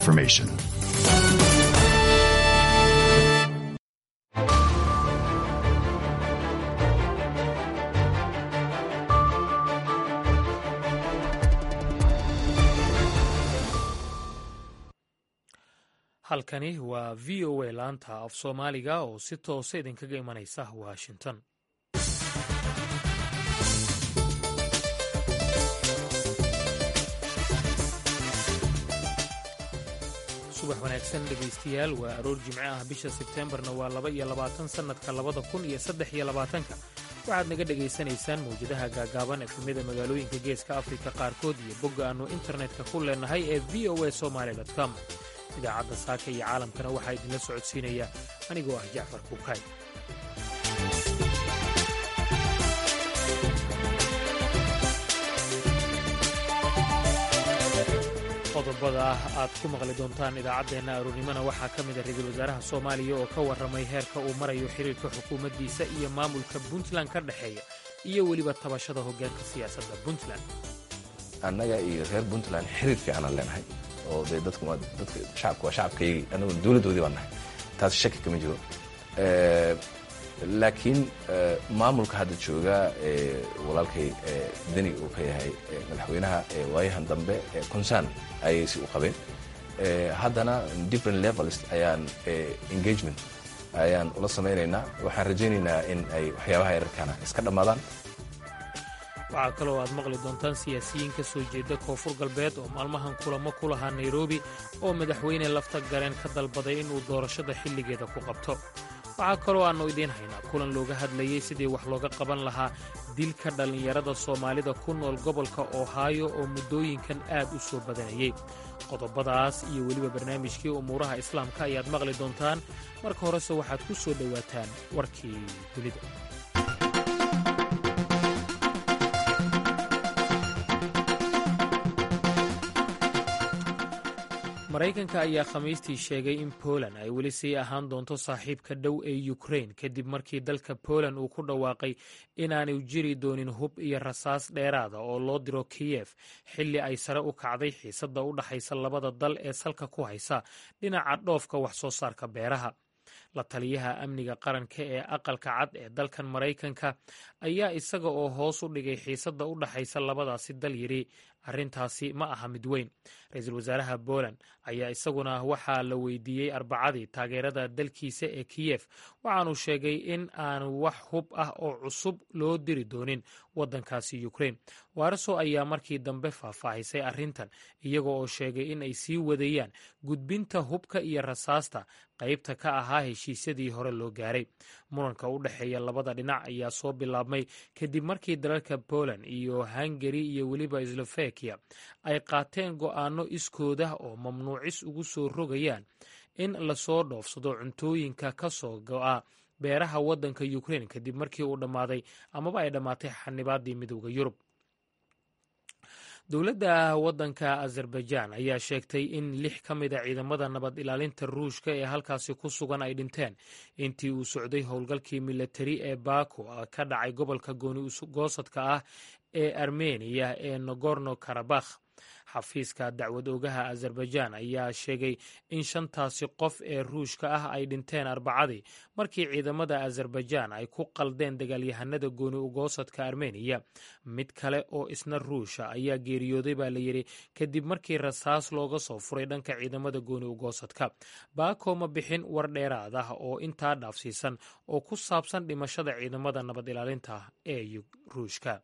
information. halkani waa v o a laanta af soomaaliga oo si toosa idinkaga imanaysa washington. subax wanaagsan dhegaystayaal, waa aroor jimce ah, bisha sebteembarna waa 22 sannadka 2023. waxaad naga dhegaysanaysaan mawjadaha gaagaaban efemyada magaalooyinka geeska afrika qaarkood iyo bogga aannu internetka ku leenahay ee v o a somaly.com. idaacadda saaka iyo caalamkana waxaa idinla socodsiinaya anigoo ah jacfar kuukay. qodobada aad ku maqli doontaan idaacaddeenna aroornimona waxaa ka mid a ra-iisul wasaaraha soomaaliya oo ka warramay heerka uu marayo xiriirka xukuumaddiisa iyo maamulka puntland ka dhexeeya iyo weliba tabashada hoggaanka siyaasadda puntland. annaga iyo reer puntland xiriir fiicanaan leenahay oo dee dadka shacabka waa shacabkaygii annagu dowladdoodii baan nahay, taas shaki kama jiro. laakiin maamulka hadda jooga walaalkay deni uu ka yahay madaxweynaha waayahan dambe concern ayay si u qabeen. haddana different levels ayaan engagement ayaan ula samaynaynaa. waxaan rajaynaynaa in ay waxyaabaha yararkaana iska dhammaadaan. waxaa kaloo aad maqli doontaan siyaasiyiin ka soo jeeda koonfur galbeed oo maalmahan kulamo ku lahaa nairobi oo madaxweyne lafta gareen ka dalbaday inuu doorashada xilligeeda ku qabto. waxaa kaloo aannu idiin haynaa kulan looga hadlayey sidii wax looga qaban lahaa dilka dhallinyarada soomaalida ku nool gobolka ohaayo oo muddooyinkan aad u soo badanayey. qodobadaas iyo weliba barnaamijkii umuuraha islaamka ayaad maqli doontaan. marka horese waxaad ku soo dhowaataan warkii dunida. maraykanka ayaa khamiistii sheegay in Poland ay weli sii ahaan doonto saaxiibka dhow ee Ukraine kadib markii dalka Poland uu ku dhawaaqay inaanay jiri doonin hub iyo rasaas dheeraada oo loo diro Kiev xilli ay sare u kacday xiisadda u dhaxaysa labada dal ee salka ku haysa dhinaca dhoofka wax soo saarka beeraha. la taliyaha amniga qaranka ee aqalka cad ee dalkan Maraykanka ayaa isaga oo hoos u dhigay xiisadda u dhaxaysa labadaasi dal yidhi arrintaasi ma aha mid weyn. ra-iisul wasaaraha Poland ayaa isaguna waxaa la weydiiyey Arbacadii taageerada dalkiisa ee Kiev, waxaanu sheegay in aan wax hub ah oo cusub loo diri doonin waddankaasi Ukraine. Warsaw ayaa markii dambe faahfaahisay arrintan iyaga oo sheegay in ay sii wadayaan gudbinta hubka iyo rasaasta qaybta ka ahaa heshiisyadii hore loo gaaray. muranka u dhexeeya labada dhinac ayaa soo bilaabmay kadib markii dalalka Poland iyo Hungary iyo weliba Slovakia ay qaateen go'aano iskooda oo mamnuucis ugu soo rogayaan in lasoo dhoofsado cuntooyinka ka soo go'a beeraha waddanka Ukraine kadib markii uu dhammaaday amaba ay dhammaatay xanibaaddii midowda Yurub. dowladda waddanka Azerbaijan ayaa sheegtay in 6 ka mid a ciidamada nabad ilaalinta Ruushka ee halkaasi ku sugan ay dhinteen intii uu socday howlgalkii militari ee Baku ka dhacay gobolka gooni goosadka ah ee Armeniya ee Nagorno Karabakh. xafiiska dacwad oogaha Azerbaijan ayaa sheegay in 5taasi qof ee Ruushka ah ay dhinteen Arbacadii markii ciidamada Azerbaijan ay ku qaldeen dagaalyahanada gooni ugoosadka Armeniya. mid kale oo isna Ruusha ayaa geeriyooday baa la yidhi kadib markii rasaas looga soo furay dhanka ciidamada gooni ugoosadka. Baako ma bixin war dheeraad ah oo intaa dhaafsiisan oo ku saabsan dhimashada ciidamada nabad ilaalinta ee Ruushka.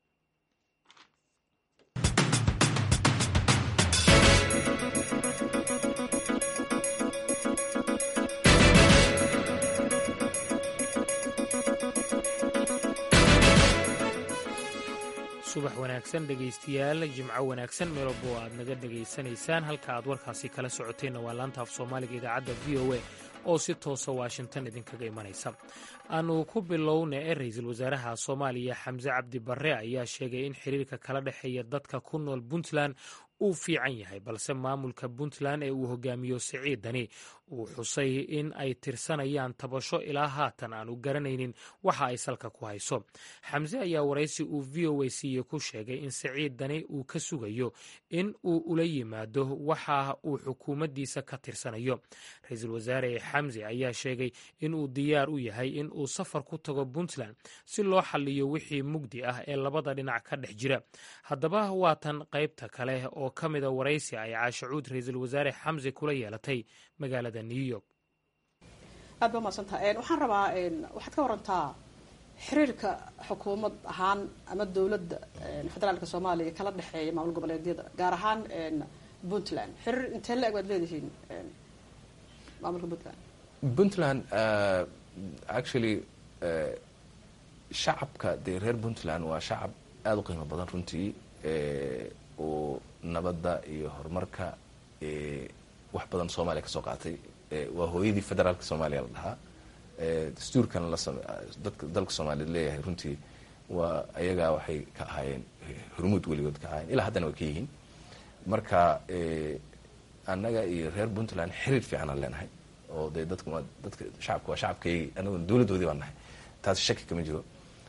subax wanaagsan dhegaystayaal, jimco wanaagsan meel walbo aad naga dhegaysanaysaan. halka aad warkaasi kala socoteenna waa laanta af soomaaliga idaacadda v o a oo si toosa Washington idinkaga imanaysa. aanu ku bilowna ee ra-iisul wasaaraha Soomaaliya Xamse Cabdi Barre ayaa sheegay in xiriirka kala dhexeeya dadka ku nool Puntland uu fiican yahay, balse maamulka puntland ee uu hogaamiyo siciid dani uu xusay in ay tirsanayaan tabasho ilaa haatan aanu garanaynin waxa ay salka ku hayso. xamse ayaa waraysi uu v o a siiye ku sheegay in siciid dani uu ka sugayo in uu ula yimaado waxa uu xukuumaddiisa ka tirsanayo. ra-iisul wasaare xamse ayaa sheegay in uu diyaar u yahay in uu safar ku tago puntland si loo xalliyo wixii mugdi ah ee labada dhinac ka dhex jira. haddaba waa tan qaybta kale oo ka mida waraysi ay caashacuud ra-iisul wasaare xamse kula yeelatay magaalada new york. aad ba maadsantaha. waxaan rabaa waxaad ka warantaa xiriirka xukuumad ahaan ama dowladda federaalka soomaaliya kala dhexeeya maamul goboleedyada gaar ahaan puntland. xiriir intee la-eg waad leedihiin maamulka puntland actually shacabka dee reer puntland waa shacab aada u qiimo badan runtii oo nabadda iyo horumarka wax badan soomaaliya ka soo qaatay. waa hooyadii federaalka soomaaliya la dhahaa. dastuurkan dalka soomaaliyeed leeyahay runtii waa ayagaa waxay ka ahaayeen hormuud weligood ka ahaayeen ilaa haddana way ka yihiin. marka annaga iyo reer puntland xiriir fiicanaan leenahay oo dee dadka shacabka waa shacabkaygii annaguna dowladdoodii baan nahay, taas shaki kama jiro.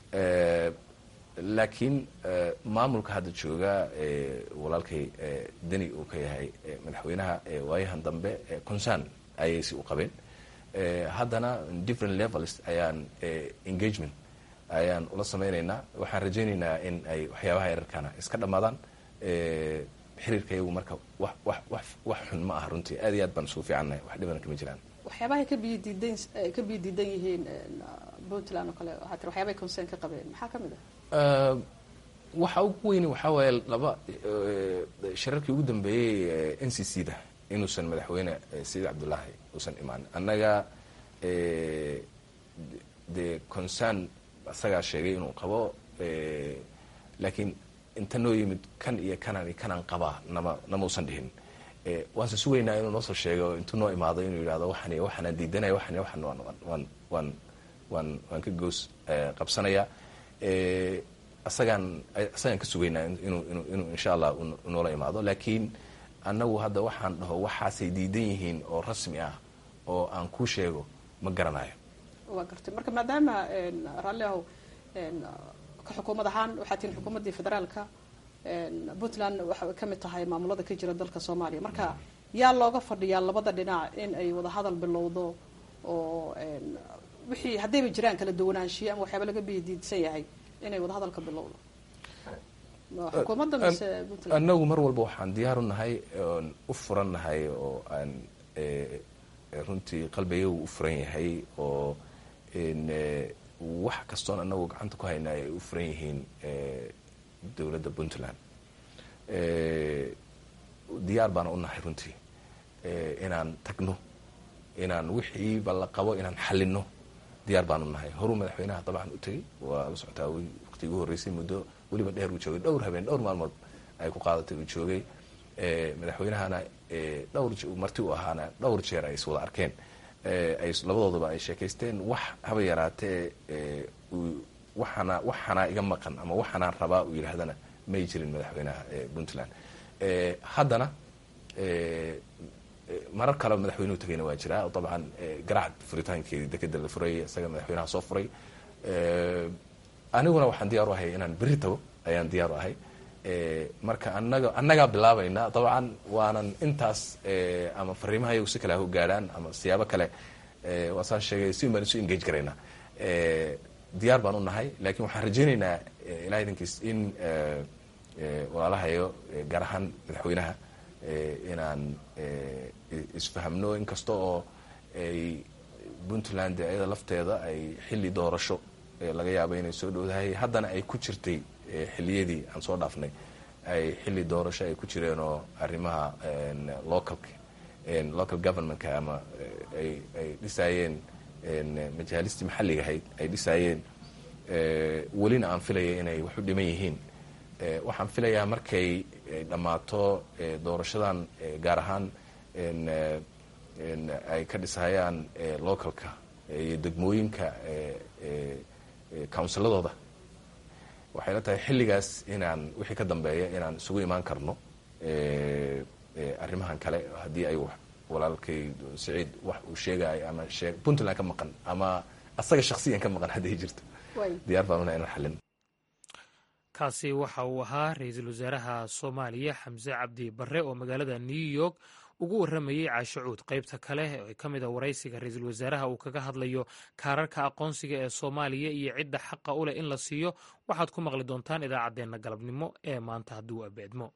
laakiin maamulka hadda jooga walaalkay deni uu ka yahay madaxweynaha waayahan dambe concern ayay si u qabeen. haddana different levels ayaan engagement ayaan ula sameynaynaa. waxaan rajaynaynaa in ay waxyaabaha yararkana iska dhammaadaan. xiriirka iyagu marka wax xun ma aha runtii, aad iyo aad baan isugu fiicannahay, wax dhibana kama jiraan. waxyaabahay ka biyo diidan yihiin puntland oo kale waxaa tiri waxyaabay concern ka qabeen, maxaa ka mid ah? waxa ugu weyni waxaa waaye shirarkii ugu dambeeyey n c c da inuusan madaxweyne sidi cabdullaahi uusan imaan. annaga dee concern isagaa sheegay inuu qabo, laakiin inta noo yimid kan iyo kanaan qabaa nama usan dhihin. waanse sugaynaa inuu noo soo sheego intuu noo imaado inuu yidhahdo waxaanaan diidanaya waxaan waan ka goos qabsanaya. isagaan ka sugaynaa inuu insha allah noola imaado. laakiin annagu hadda waxaan dhaho waxaasay diidan yihiin oo rasmi ah oo aan kuu sheego ma garanayo. waa gartay. marka maadaama raalli ahow ka xukuumad ahaan waxaa tihin xukuumaddii federaalka, puntland waxay ka mid tahay maamulada ka jira dalka soomaaliya. marka yaa looga fadhiyaa labada dhinac in ay wada hadal bilowdo oo wixii haddayba jiraan kala duwanaanshiyo ama waxyaaba laga bidiidsan yahay inay wada hadalka bilowdo xukuumadda mise puntland? annagu mar walba waxaan diyaar u nahay oon u furan nahay oo aan runtii qalbigagu u furan yahay oo wax kastoon annagu gacanta ku hayna ay u furan yihiin dowladda puntland. diyaar baana u nahay runtii inaan tagno, inaan wixiiba la qabo inaan xalino diyaar baan u nahay. horuu madaxweynaha dabcan u tegey, waa la socotaa waqtigii ugu horreysay muddo weliba dheer uu joogay, dhowr habeen dhowr maalmood ay ku qaadatay uu joogay. madaxweynahana dhowr marti u ahaana dhowr jeer ay is wada arkeen, ay labadooduba ay sheekaysteen. wax haba yaraatee waxaanaa iga maqan ama waxaanaan rabaa uu yidhaahdana may jirin madaxweynaha puntland. haddana marar kale madaxweynuhu tagayna waa jiraa oo dabcan garaac furitaankeedii dekeda la furay isaga madaxweynaha soo furay. aniguna waxaan diyaar u ahay inaan berri tago ayaan diyaar u ahay. marka annagaa bilaabayna dabcan waanan intaas ama fariimaha iyagu si kale ha u gaadhaan ama siyaabo kale waasaan sheegay si baan isu engage garaynaa. diyaar baan u nahay, laakiin waxaan rajaynaynaa ilahay idinkiis in walaalahayo gaar ahaan madaxweynaha inaan isfahamno. inkasta oo ay puntland ayada lafteeda ay xilli doorasho laga yaabo inay soo dhowdahay, haddana ay ku jirtay xilliyadii aan soo dhaafnay ay xilli doorasho ay ku jireen oo arrimaha local governmentka ama ay dhisaayeen majaalistii maxalliga ahayd ay dhisaayeen. welina aan filaya inay wax u dhiman yihiin. waxaan filayaa markay dhammaato doorashadan gaar ahaan ay ka dhisahayaan localka iyo degmooyinka counsiladooda, waxay la tahay xilligaas inaan wixii ka dambeeya inaan isugu imaan karno arrimahan kale haddii ay walaalkay Saciid wax uu sheegay ama Puntland ka maqan ama asaga shakhsiyan ka maqan hadday jirto diyaar baan inaan xalin. kaasi waxa uu ahaa ra'iisul wasaaraha Soomaaliya Xamse Cabdi Barre oo magaalada New York ugu waramayay Caasho Cuud. qaybta kale ee ka mid ah waraysiga ra'iisul wasaaraha uu kaga hadlayo kaararka aqoonsiga ee Soomaaliya iyo cidda xaqa u leh in la siiyo waxaad ku maqli doontaan idaacaddeenna galabnimo ee maanta hadduu abeedmo.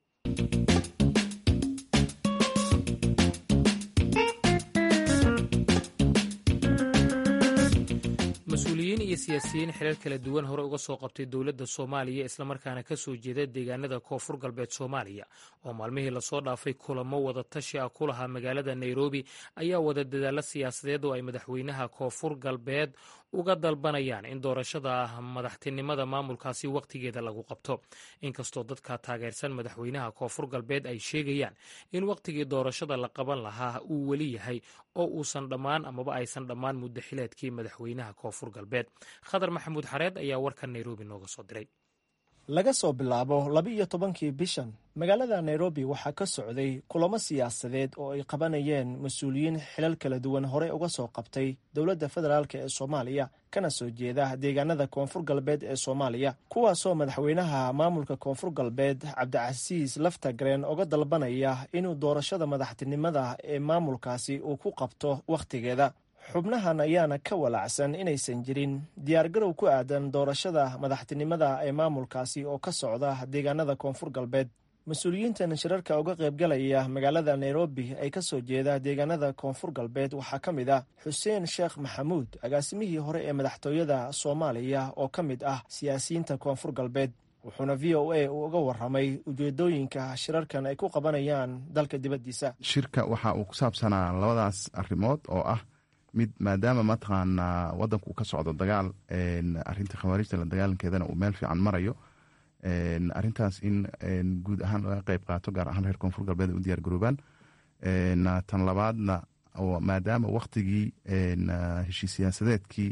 mas-uuliyiin iyo siyaasiyiin xilal kala duwan hore uga soo qabtay dowladda Soomaaliya islamarkaana ka soo jeeda deegaanada koonfur galbeed Soomaaliya oo maalmihii lasoo dhaafay kulamo wada tashi ah ku lahaa magaalada Nairobi ayaa wada dadaalla siyaasadeed oo ay madaxweynaha koonfur galbeed uga dalbanayaan in doorashada madaxtinimada maamulkaasi wakhtigeeda lagu qabto. inkastoo dadka taageersan madaxweynaha koonfur galbeed ay sheegayaan in wakhtigii doorashada la qaban lahaa uu weli yahay oo uusan dhammaan amaba aysan dhammaan muddo xileedkii madaxweynaha koonfur galbeed. Khadar Maxamuud Xareed ayaa warkan Nairobi nooga soo diray. laga soo bilaabo 12 bishan magaalada Nairobi waxaa ka socday kulamo siyaasadeed oo ay qabanayeen mas-uuliyiin xilal kala duwan hore uga soo qabtay dowladda federaalk ee Soomaaliya kana soo jeeda deegaanada koonfur galbeed ee Soomaaliya kuwaasoo madaxweynaha maamulka koonfur galbeed Cabdicasiis Laftagreen uga dalbanaya inuu doorashada madaxtinimada ee maamulkaasi uu ku qabto wakhtigeeda. xubnahan ayaana ka walacsan inaysan jirin diyaargarow ku aadan doorashada madaxtinimada ee maamulkaasi oo ka socda deegaanada koonfur galbeed. mas-uuliyiintan shirarka uga qaybgalaya magaalada Nairobi ay ka soo jeeda deegaanada koonfur galbeed waxaa ka mid ah Xuseen Sheekh Maxamuud, agaasimihii hore ee madaxtooyada Soomaaliya oo ka mid ah siyaasiyiinta koonfur galbeed. wuxuuna VOA uga warramay ujeedooyinka shirarkan ay ku qabanayaan dalka dibaddiisa. shirka waxa uu ku saabsanaa labadaas arrimood oo ah mid maadaama mataqaanaa wadanku ka socdo dagaal arinta khawaarijta la dagaalankeedana uu meel fiican marayo arintaas in guud ahaan laga qayb qaato gaar ahaan reer koonfur galbeed u diyaar garoobaan. tan labaadna maadaama waktigii heshiis siyaasadeedkii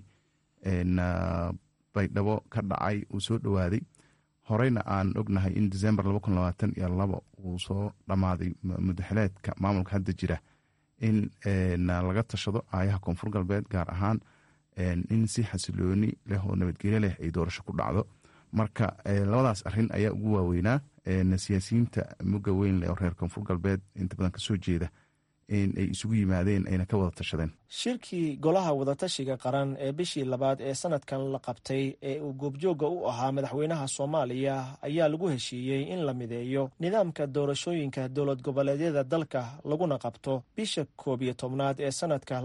baydhabo ka dhacay uu soo dhowaaday horeyna aan ognahay in December 2022 uu soo dhammaaday muddaxileedka maamulka hadda jira in laga tashado aayaha koonfur galbeed gaar ahaan in si xasilooni leh oo nabadgelyo leh ay doorasho ku dhacdo. marka labadaas arin ayaa ugu waaweynaa siyaasiyiinta muga weyn leh oo reer koonfur galbeed inta badan ka soo jeeda in ay isugu yimaadeen ayna ka wada tashadeen. shirkii golaha wadatashiga qaran ee bishii labaad ee sanadkan la qabtay ee uu goobjooga u ahaa madaxweynaha Soomaaliya ayaa lagu heshiiyey in la mideeyo nidaamka doorashooyinka dowlad goboleedyada dalka laguna qabto bisha 11 ee sanadka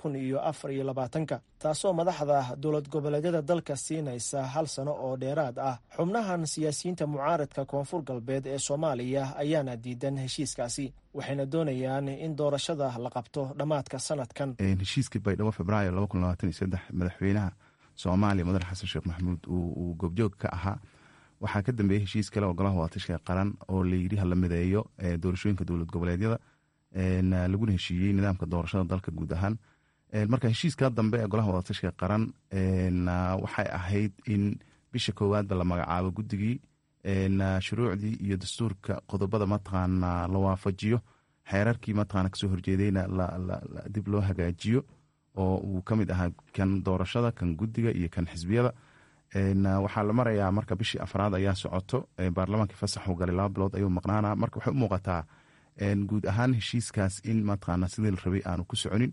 2024 taasoo madaxda dowlad goboleedyada dalka siinaysa 1 sano oo dheeraad ah. xubnahan siyaasiyiinta mucaaradka koonfur galbeed ee Soomaaliya ayaana diidan heshiiskaasi waxayna doonayaan in doorashada la qabto dhammaadka sanadkan. heshiiskii baydhabo Febraayo 2023 madaxweynaha Soomaaliya Mudane Xasan Sheekh Maxamuud uu goobjoog ka ahaa waxaa ka dambeeyay heshiis kale oo golaha wadatashiga qaran oo la yidhi hala mideeyo doorashooyinka dowlad goboleedyada laguna heshiiyey nidaamka doorashada dalka guud ahaan. marka heshiiska dambe ee golaha wadatashiga qaran waxay ahayd in bisha koowaadba la magacaabo guddigii shuruucdii iyo dastuurka qodobada mataqaana la waafajiyo xeerarkii mataqaana kasoo horjeedayna dib loo hagaajiyo oo uu ka mid ahaa kan doorashada kan guddiga iyo kan xisbiyada. waxaa la marayaa marka bishii afraad ayaa socoto baarlamaankii fasaxu galay 2 bilood ayuu maqnaana. marka waxay u muuqataa guud ahaan heshiiskaas in mataqaana sidii la rabay aanu ku soconin.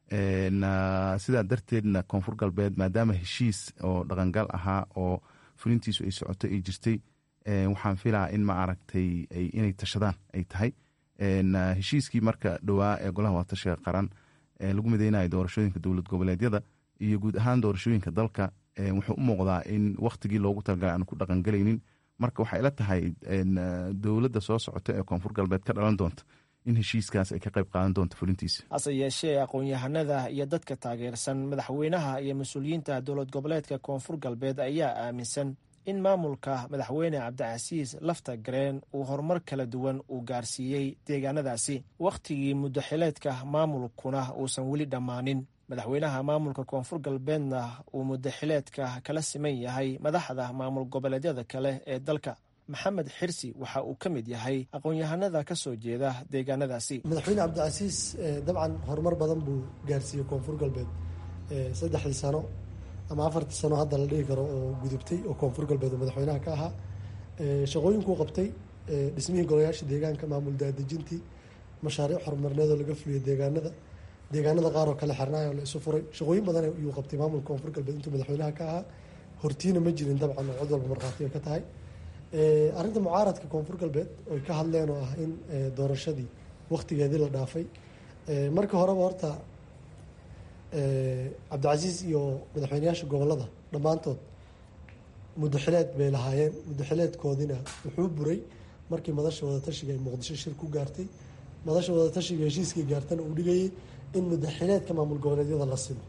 sidaa darteedna koonfur galbeed maadaama heshiis oo dhaqangal ahaa oo fulintiisu ay socoto ay jirtay waxaan filaa in ma aragtay inay tashadaan ay tahay. heshiiskii marka dhowaa ee golaha wadatashiga qaran lagu mideynayo doorashooyinka dowlad goboleedyada iyo guud ahaan doorashooyinka dalka wuxuu u muuqdaa in wakhtigii loogu talagalay aanu ku dhaqangelaynin. marka waxay ila tahay dowladda soo socota ee koonfur galbeed ka dhalan doonta in heshiiskaas ay ka qayb qaadan doonto fulintiisa. hase yeeshee aqoon-yahanada iyo dadka taageersan madaxweynaha iyo mas-uuliyiinta dowlad goboleedka koonfur galbeed ayaa aaminsan in maamulka madaxweyne Cabdicasiis Laftagreen uu horumar kala duwan uu gaarsiiyey deegaanadaasi wakhtigii muddaxileedka maamulkuna uusan weli dhammaanin. madaxweynaha maamulka koonfur galbeedna uu muddaxileedka kala siman yahay madaxda maamul goboleedyada kale ee dalka. maxamed xirsi waxa uu ka mid yahay aqoon-yahanada ka soo jeeda deegaanadaasi. madaxweyne cabdicasiis dabcan horumar badan buu gaarsiiyey koonfur galbeed 3 sano ama 4 sano hadda la dhihi karo oo gudubtay oo koonfur galbeed oo madaxweynaha ka ahaa. Shaqooyinkuu qabtay dhismihii golayaasha deegaanka, maamul daadejintii, mashaariic horumarineed oo laga fuliyey deegaanada qaar oo kale xirnaay oo la isu furay. Shaqooyin badan ayuu qabtay maamulka koonfur galbeed intuu madaxweynaha ka ahaa. Hortiina ma jirin dabcan oo cid walba markhaati ay ka tahay. Arrinta mucaaradka koonfur galbeed oy ka hadleen oo ah in doorashadii wakhtigeedii la dhaafay. Markii horeba horta cabdicasiis iyo madaxweynayaasha gobolada dhammaantood muddaxileed bay lahaayeen. Muddaxileedkoodina wuxuu buray markii madasha wadatashiga ay muqdisho shir ku gaartay. madasha wadatashiga heshiiskii gaartana uu dhigayay in muddaxileedka maamul goboleedyada la simo.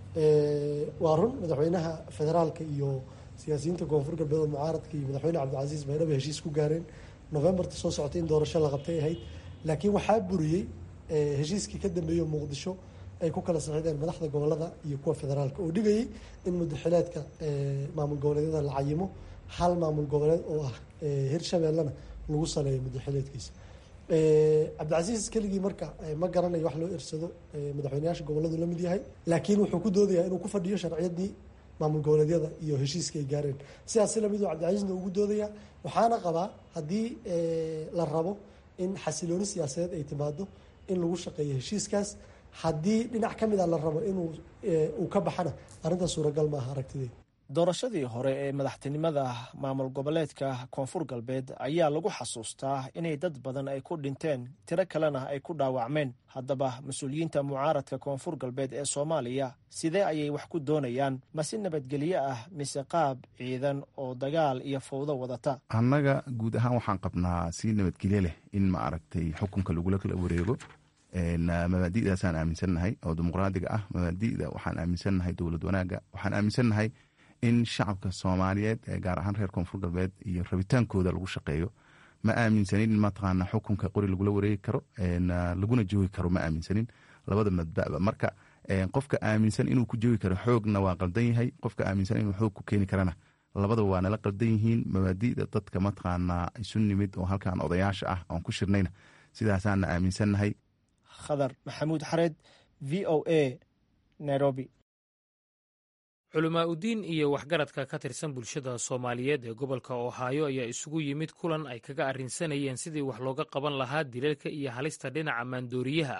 Waa run madaxweynaha federaalka iyo siyaasiyiinta koonfur galbeed oo mucaaradka iyo madaxweyne cabdicasiis baydhaba heshiis ku gaareen Novembarta soo socotay in doorasho la qabtay ahayd. Laakiin waxaa buriyey heshiiskii ka dambeeyey muqdisho ay ku kala saxiixdeen madaxda gobolada iyo kuwa federaalka oo dhigayay in muddaxileedka maamul goboleedyada la cayimo, hal maamul goboleed oo ah Hirshabeellena lagu saleeyo muddaxileedkiisa. cabdicasiis keligii marka ma garanayo wax loo irsado madaxweynayaasha goboladu la mid yahay, laakiin wuxuu ku doodayaa inuu ku fadhiyo sharciyadii maamul goboleedyada iyo heshiiska ay gaareen. sidaas la mid cabdicasiisna ugu doodayaa. waxaana qabaa haddii la rabo in xasilooni siyaasadeed ay timaado in lagu shaqeeyo heshiiskaas. haddii dhinac ka mid a la rabo inuu ka baxana arrintaas suuragal maaha aragtideed. doorashadii hore ee madaxtinimada maamul goboleedka koonfur galbeed ayaa lagu xasuustaa inay dad badan ay ku dhinteen, tiro kalena ay ku dhaawacmeen. haddaba mas-uuliyiinta mucaaradka koonfur galbeed ee Soomaaliya sidee ayay wax ku doonayaan? ma si nabadgelyo ah mise qaab ciidan oo dagaal iyo fowdo wadata? annaga guud ahaan waxaan qabnaa si nabadgelyo leh in ma aragtay xukunka lagula kala wareego. mabaadi'daasaan aaminsannahay oo dimuqraadiga ah. mabaadi'da waxaan aaminsannahay dowlad wanaaga. waxaan aaminsannahay in shacabka Soomaaliyeed gaar ahaan reer koonfur galbeed iyo rabitaankooda lagu shaqeeyo. ma aaminsanin mataqaana xukunka qori lagula wareegi karo laguna joogi karo. ma aaminsanin labada madbaba. marka qofka aaminsan inuu ku joogi karo xoogna waa qaldan yahay, qofka aaminsan inuu xoog ku keeni karana labadaba waa nala qaldan yihiin. mabaadi'da dadka mataqaana isu nimid oo halkan odayaasha ah oon ku shirnayna sidaasaana aaminsannahay. khadar maxamuud xareed, VOA, Nairobi. culamaa udiin iyo waxgaradka ka tirsan bulshada Soomaaliyeed ee gobolka Ohio ayaa isugu yimid kulan ay kaga arrinsanayeen sidii wax looga qaban lahaa dilalka iyo halista dhinaca maandooriyaha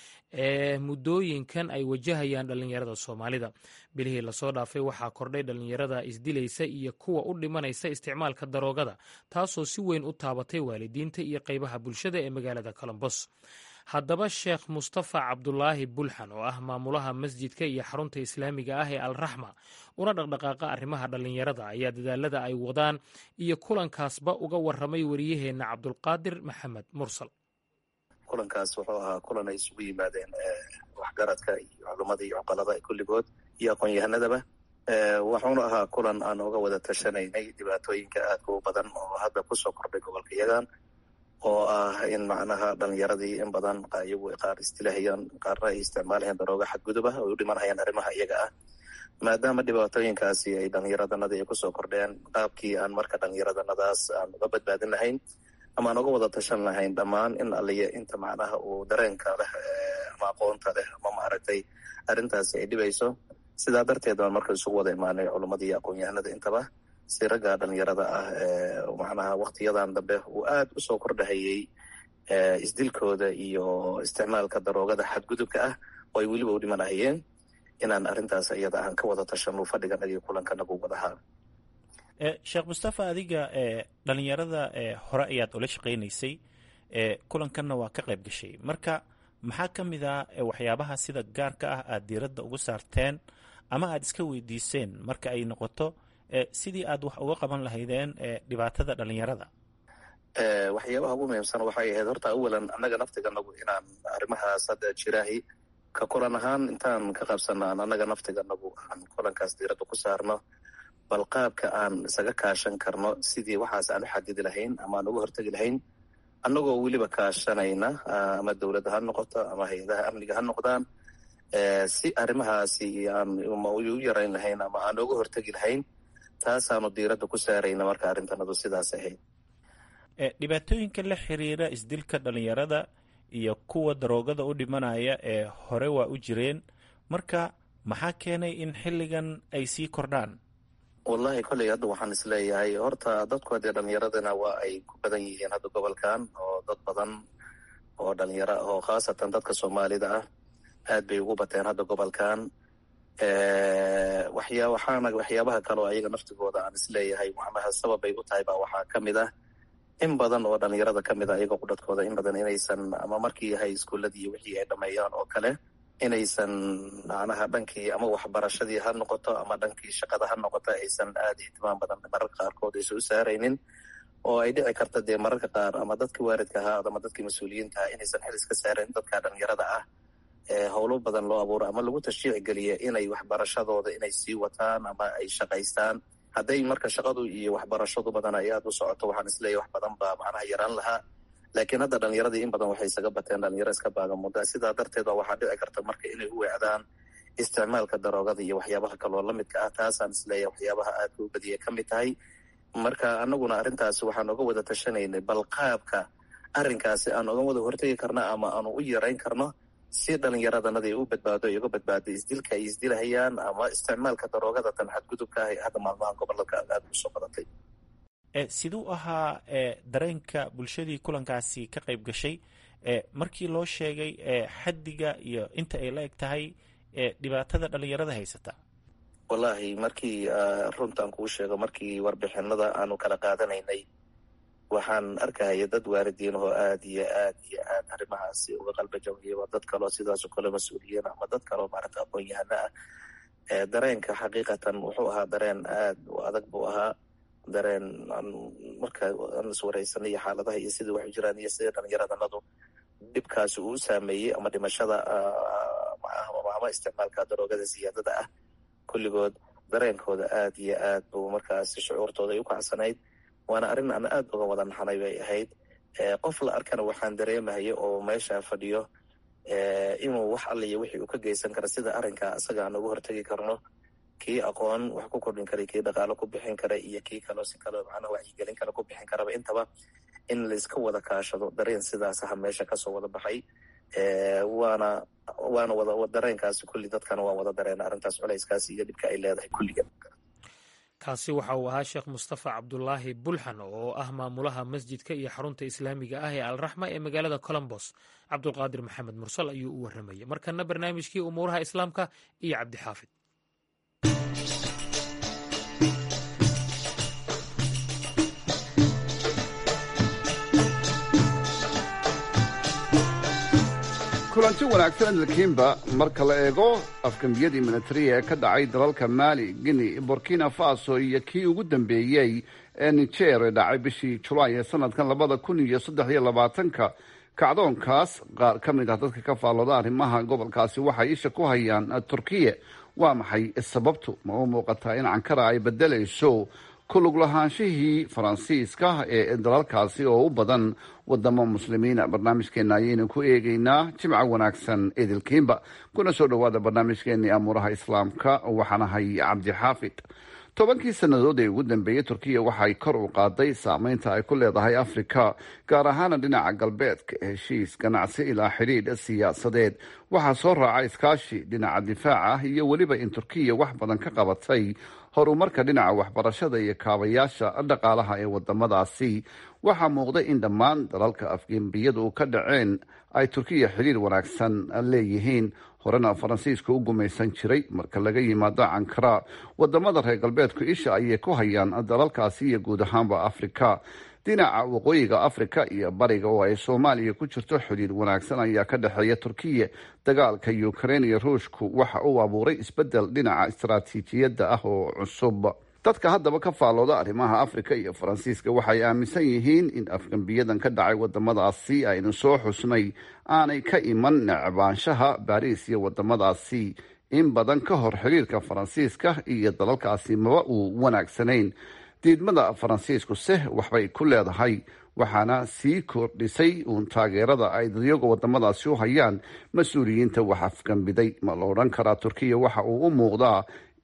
ee muddooyinkan ay wajahayaan dhallinyarada Soomaalida. bilihii lasoo dhaafay waxaa kordhay dhallinyarada isdilaysa iyo kuwa u dhimanaysa isticmaalka daroogada, taasoo si weyn u taabatay waalidiinta iyo qaybaha bulshada ee magaalada Columbus. haddaba sheekh mustafa cabdulaahi bulxan oo ah maamulaha masjidka iyo xarunta islaamiga ah ee alraxma una dhaqdhaqaaqa arrimaha dhallinyarada ayaa dadaalada ay wadaan iyo kulankaasba uga waramay wariyaheenna cabdulqaadir maxamed mursal. kulankaas wuxuu ahaa kulan ay isugu yimaadeen waxgaradka iyo culummada iyo cuqalada kulligood iyo aqoon-yahanadaba. wuxuuna ahaa kulan aan uga wada tashanaynay dhibaatooyinka aadka u badan oo hadda kusoo kordhay gobolka yagan, oo ah in macnaha dhalinyaradii in badan iyagu qaar istilahayaan, qaarna ay isticmaalayaan darooga xadgudub ah oo u dhimanayaan arrimaha iyaga ah. maadaama dhibaatooyinkaasi ay dhallinyaradanadii ay kusoo kordheen, qaabkii aan marka dhallinyaradannadaas aan uga badbaadin lahayn ama aan uga wada tashan lahayn dhammaan in aliya inta macnaha uu dareenka leh ama aqoonta leh ama maaragtay arrintaasi ay dhibayso. sidaa darteed baan marka isugu wada imaanay culumadii iyo aqoon-yahanada intaba si ragga dhalinyarada ah macnaha waktiyadan dambe uu aad u soo kordhahayay isdilkooda iyo isticmaalka daroogada xadgudubka ah oo ay weliba u dhimanahayeen, inaan arrintaas iyada aan ka wada tashano fadhiganaga iyo kulankanagu wadahaa. sheekh mustafa, adiga dhalinyarada hore ayaad ula shaqaynaysay, kulankanna waa ka qayb gashay. marka maxaa ka mid ah waxyaabaha sida gaarka ah aad diiradda ugu saarteen ama aad iska weydiiseen marka ay noqoto sidii aad wax uga qaban lahaydeen dhibaatada dhalinyarada? waxyaabaha ugu muhiimsan waxay ahayd horta awalan annaga naftiganagu inaan arrimahaas hadda jiraahi ka kulan ahaan intaan ka qabsanaan annaga naftiganagu aan kulankaas diiradda ku saarno, bal qaabka aan isaga kaashan karno sidii waxaas aan u xadidi lahayn ama aan uga hortegi lahayn, annagoo weliba kaashanayna ama dowladda ha noqoto ama hay-adaha amniga ha noqdaan, si arrimahaasi aan u yarayn lahayn ama aan uga hortegi lahayn. taasaanu diiradda ku saarayna marka arrintanadu sidaas ahayd. dhibaatooyinka la xiriira isdilka dhalinyarada iyo kuwa daroogada u dhimanaya ee hore waa u jireen, marka maxaa keenay in xilligan ay sii kordhaan? wallahi kolley hadda waxaan isleeyahay horta dadku haddee dhalinyaradana waa ay ku badan yihiin hadda gobolkan, oo dad badan oo dhalinyaro oo khaasatan dadka soomaalida ah aad bay ugu bateen hadda gobolkan. waxyaabaha kale oo ayaga naftigooda aan isleeyahay macnaha sabab bay u tahay baa waxaa kamid ah in badan oo dhalinyarada kamid ah ayaga qudhadkooda in badan inaysan ama markii hay iskuuladii iyo wixii ay dhameeyaan oo kale inaysan macnaha dhankii ama waxbarashadii ha noqoto ama dhankii shaqada ha noqoto aysan aad ihtimaam badan mararka qaarkood aysan u saaraynin, oo ay dhici karta dee mararka qaar ama dadkii waalidka ahaa ama dadkii mas-uuliyiinta ah inaysan xil iska saarayn dadka dhalinyarada ah howlo badan loo abuuro ama lagu tashjiic geliya inay waxbarashadooda inay sii wataan ama ay shaqaystaan. hadday marka shaqadu iyo waxbarashadu badan ay aad u socoto waxaan isleeyahay wax badan baa macnaha yaraan lahaa, laakiin hadda dhalinyaradii in badan waxay isaga bateen dhalinyaro iska baagamuda. sidaa darteed waxaa dhici karta marka inay u weecdaan isticmaalka daroogada iyo waxyaabaha kaloo lamidka ah. taasaan isleeyahay waxyaabaha aadka u badiya ka mid tahay. marka anaguna arrintaasi waxaan oga wada tashanaynay bal qaabka arrinkaasi aan oga wada hortegi karno ama aanu u yarayn karno si dhalinyaradanada ay u badbaado ay uga badbaado isdilka ay isdilahayaan ama isticmaalka daroogada tan xadgudubka ah ee hadda maalmahan gobolka aad usoo badatay. siduu ahaa dareenka bulshadii kulankaasi ka qayb gashay markii loo sheegay xaddiga iyo inta ay la eg tahay dhibaatada dhalinyarada haysata? wallahi markii runtaan kuu sheego markii warbixinada aanu kala qaadanaynay waxaan arkahaya dad waalidiin oo aad iyo aad iyo aad arrimahaasi uga qalba jawiyaba, dad kaloo sidaasoo kale mas-uuliyiin ama dad kaloo maaragta aqoon-yahano ah. dareenka xaqiiqatan wuxuu ahaa dareen aad u adag buu ahaa, dareen marka aan iswaraysanay iyo xaaladaha iyo sidai waxu jiraan iyo sidai dhalinyaradanadu dhibkaasi uu saameeyey ama dhimashada ama isticmaalka daroogada siyaadada ah kulligood dareenkooda aad iyo aad buu markaasi shucuurtooda ay u kacsanayd. waana arrin aan aad uga wada naxanay bay ahayd. qof la arkana waxaan dareemahaya oo meesha fadhiyo inuu wax alliyo wixii uu ka geysan kara sida arrinka isaga aan uga hortegi karno, kii aqoon wax ku kordhin kara, kii dhaqaalo ku bixin kara iyo kii kaloo si kaloo macnaha wacyigelin kale ku bixin karaba intaba in layska wada kaashado. dareen sidaas aha meesha kasoo wada baxay. waana wada dareenkaasi kulli dadkana waan wada dareena arrintaas culayskaasi iyo dhibka ay leedahay kulligan. kaasi waxa uu ahaa sheekh mustafa cabdulaahi bulxan oo ah maamulaha masjidka iyo xarunta islaamiga ah ee alraxma ee magaalada colombos. cabdulqaadir maxamed mursal ayuu u warramayay. markana barnaamijkii umuuraha islaamka iyo cabdixaafid. kulanti wanaagsan dalkiinba marka la eego afgambiyadii militariga ee ka dhacay dalalka maali, guinea, burkina faso iyo kii ugu dambeeyey ee niger ee dhacay bishii julaay ee sanadkan 2023 kacdoonkaas qaar ka mid ah dadka ka faallooda arrimaha gobolkaasi waxay isha ku hayaan turkiya. waa maxay sababtu? ma u muuqataa in Ankara ay bedelayso ku lug lahaanshihii faransiiska ee dalalkaasi oo u badan wadamo muslimiina? barnaamijkeena ayaynu ku eegaynaa. jimca wanaagsan idilkiinba, kuna soo dhowaada barnaamijkeenii amuuraha islaamka. waxaan ahay cabdixaafid. 10 sannadood ee ugu dambeeyey turkiya waxay kor u qaaday saameynta ay ku leedahay afrika, gaar ahaana dhinaca galbeedka. heshiis ganacsi ilaa xidhiidh siyaasadeed waxaa soo raaca iskaashi dhinaca difaaca ah iyo weliba in turkiya wax badan ka qabatay horumarka dhinaca waxbarashada iyo kaabayaasha dhaqaalaha ee wadamadaasi. waxaa muuqda in dhammaan dalalka afgembiyadu ka dhaceen ay turkiya xidhiir wanaagsan leeyihiin. horena faransiiska u gumaysan jiray. marka laga yimaado Ankara, wadamada reer galbeedku isha ayay ku hayaan dalalkaasi iyo guud ahaanba afrika. dhinaca waqooyiga afrika iyo bariga oo ay soomaaliya ku jirto xidhiir wanaagsan ayaa ka dhexeeya turkiya. dagaalka ukraine iyo ruushku waxa uu abuuray isbedel dhinaca istaraatiijiyadda ah oo cusub. dadka haddaba ka faallooda arrimaha afrika iyo faransiiska waxay aaminsan yihiin in afgambiyadan ka dhacay wadamadaasi aynu soo xusnay aanay ka iman necbaanshaha baariis iyo wadamadaasi. in badan ka hor xiriirka faransiiska iyo dalalkaasi maba uu wanaagsanayn. diidmada faransiiskuse waxbay ku leedahay, waxaana sii kordhisay uun taageerada ay dadyaga wadamadaasi u hayaan mas-uuliyiinta wax afgambiday. ma la odhan karaa turkiya waxa uu u muuqdaa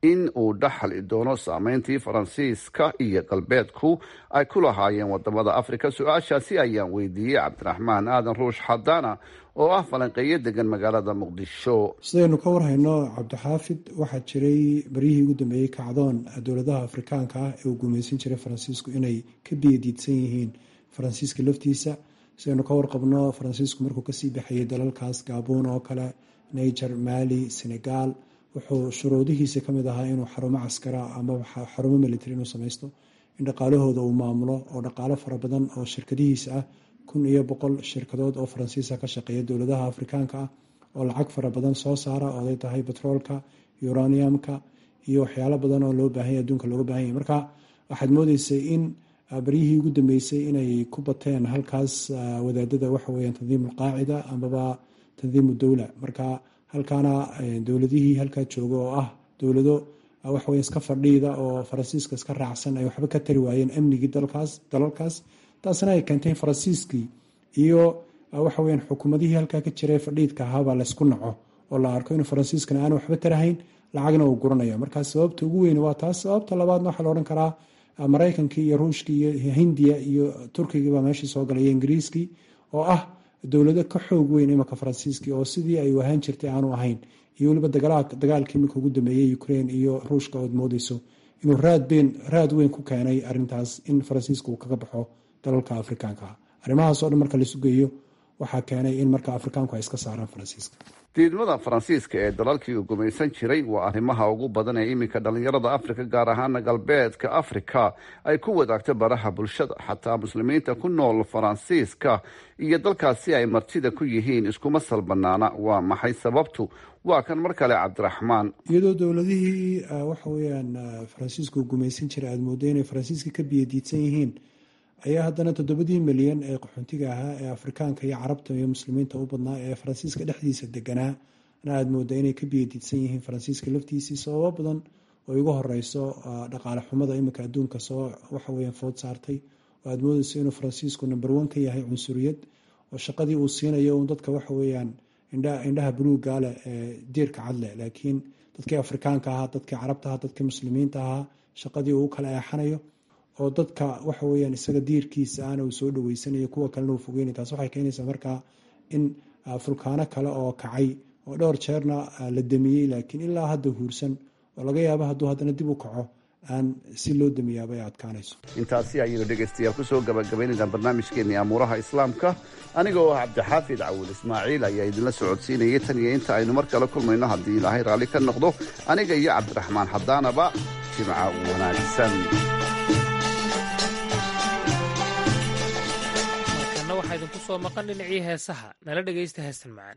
in uu dhaxli doono saameyntii faransiiska iyo galbeedku ay ku lahaayeen wadamada afrika. su-aashaasi ayaan weydiiyey cabdiraxmaan aadan ruush xadaana oo ah falanqeeyo degan magaalada muqdisho. sidaynu ka warhayno cabdixaafid, waxaa jiray baryihii ugu dambeeyey kacdoon dowladaha afrikaanka ah ee uu gumaysan jiray faransiisku inay ka biyadiidsan yihiin faransiiska laftiisa. sidaynu ka warqabno, faransiisku markuu kasii baxayay dalalkaas gaabuun oo kale, niger, mali, senegal, wuxuu shuruudihiisa kamid ahaa inuu xarumo caskara ama xarumo military inuu samaysto, in dhaqaalahooda uu maamulo, oo dhaqaalo fara badan oo shirkadihiisa ah 1,100 shirkadood oo faransiisa ka shaqeeya dowladaha afrikaanka ah oo lacag fara badan soo saara, oo ay tahay petroolka, uraniumka iyo waxyaalo badan oo loo baahanya adduunka looga baahan yahay. marka waxaad moodeysay in baryihii ugu dambeysay inay ku bateen halkaas wadaadada waxaweyaan tandiim alqaacida amaba tandiimu dowla. marka halkaana dowladihii halkaa jooga oo ah dowlado waxaweya iska fadhiida oo faransiiska iska raacsan ay waxba ka tari waayeen amnigii dalalkaas. taasna ay keentay faransiiskii iyo waxaweyan xukuumadihii halkaa ka jiray fadhiidka ahaabaa laysku naco oo la arko inuu faransiiskana aan waxba tarahayn, lacagna uu guranayo. markaa sababta ugu weyn waa taas. sababta labaadna waxaa la odhan karaa maraykankii iyo ruushkii iyo hindiya iyo turkigii baa meeshii soo galay, iyo ingiriiskii oo ah dowlado ka xoog weyn imanka faransiiskii oo sidii ay ahaan jirtay aanu ahayn, iyo weliba dagaalkii iminka ugu dambeeyey Ukraine iyo ruushka ood moodeyso inuu raad weyn ku keenay arintaas in faransiiska uu kaga baxo dalalka afrikaanka ah. arrimahaas oo dhan marka la sugayo waxaa keenay in marka afrikaanku ay iska saaraan faransiiska. diidmada faransiiska ee dalalkii uu gumaysan jiray waa arrimaha ugu badan ee iminka dhalinyarada afrika, gaar ahaana galbeedka afrika, ay ku wadaagto baraha bulshada. xataa muslimiinta ku nool faransiiska iyo dalkaasi ay martida ku yihiin iskuma salbanaana. waa maxay sababtu? waa kan mar kale cabdiraxmaan. iyadoo dowladihii waxaweyaan faransiiska uu gumaysan jiray aada moodo inay faransiiska ka biyadiidsan yihiin, ayaa haddana 7 milyan ee qaxoontiga ahaa ee afrikaanka iyo carabta iyo muslimiinta u badnaa ee faransiiska dhexdiisa deganaa na aada mooda inay ka biyadiidsan yihiin faransiiska laftiisii. sababo badan oo igu horeyso dhaqaale xumada iminka adduunka soo waxaweyaan food saartay, oo aada moodeyso inuu faransiisku number 1 ka yahay cunsuriyad, oo shaqadii uu siinayo un dadka waxaweyaan indhaha buluuga leh ee diirka cadle, laakiin dadkii afrikaanka ahaa, dadkii carabta ahaa, dadkii muslimiinta ahaa shaqadii uu kala eexanayo, oo dadka waxaweyaan isaga diirkiisa aana uu soo dhaweysanayo, kuwa kalena uu fogeynay. taas waxay keenaysaa markaa in fulkaano kale oo kacay oo dhowr jeerna la damiyey laakiin ilaa hadda huursan, oo laga yaabo hadduu haddana dib u kaco aan si loo damiyaaba ay adkaanayso. intaasi ayaynu dhegaystayaal kusoo gabagabaynayna barnaamijkeenii amuuraha islaamka. aniga oo cabdixaafid cawil ismaaciil ayaa idinla socodsiinayay. tan iyo inta aynu mar kale kulmayno, haddii ilaahay raalli ka noqdo, aniga iyo cabdiraxmaan xadaanaba jimca wanaagsan. markana waxaa idinku soo maqan dhinacii heesaha. nala dhegaysta heestan macaan.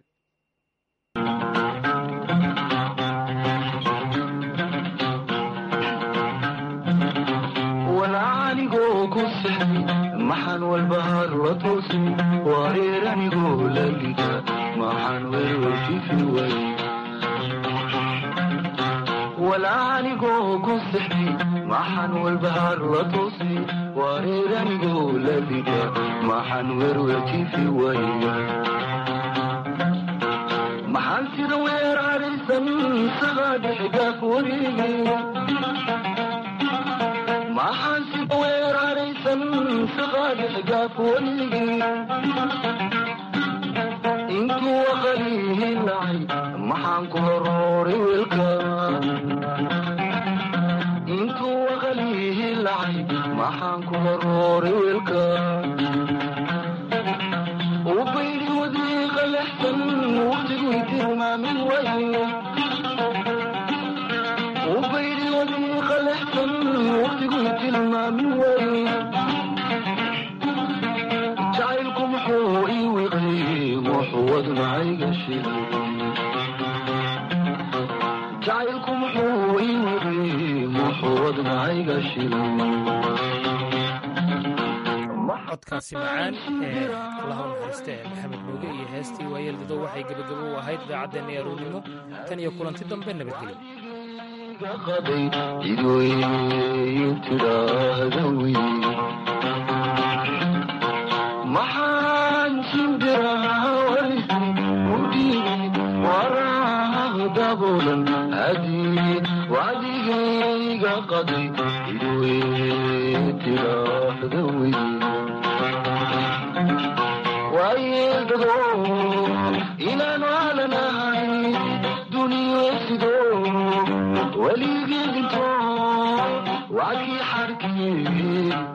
anigoo ku sixi maxaan walbahaar la toosi, wareer anigoo la liga maxaan werwerjifi way. anigoo ku sixi maxaan walbahaar la toosi, wareer anigoo la liga maxaan werwerjifi way. maxaan sida weer araysan isagaa dhexgaaf wareege, maxaan sida weer araysan isagaa dhexgaaf wareege. intuu aqalihi nacay maxaan ku horooray weelka, intuu aqalihi nacay maxaan ku horooray weelka. ubaydi wadiiqa lexsan waqtigu tilmaamin waye, ubaydi wadiiqa lexsan waqtigu tilmaamin waye. jacaylku muxuu ii wiqay muxuu wadnacayga shilay, jacaylku muxuu ii wiqay muxuu wadnacayga shilay. codkaasi macaan ee allaha u naxariista ee maxamed mooge iyo heestii waayeeldado waxay gebagabo u ahayd idaacaddeenna aroornimo. tan iyo kulanti dambe nabadgelyo. maxaan shimbiraha warisi udhiibay waraah daboolan hadii wacdi qaday tiraahda wey waayeeldado inaanu alanahay duniyo sido weligeedinto wacdii xarkii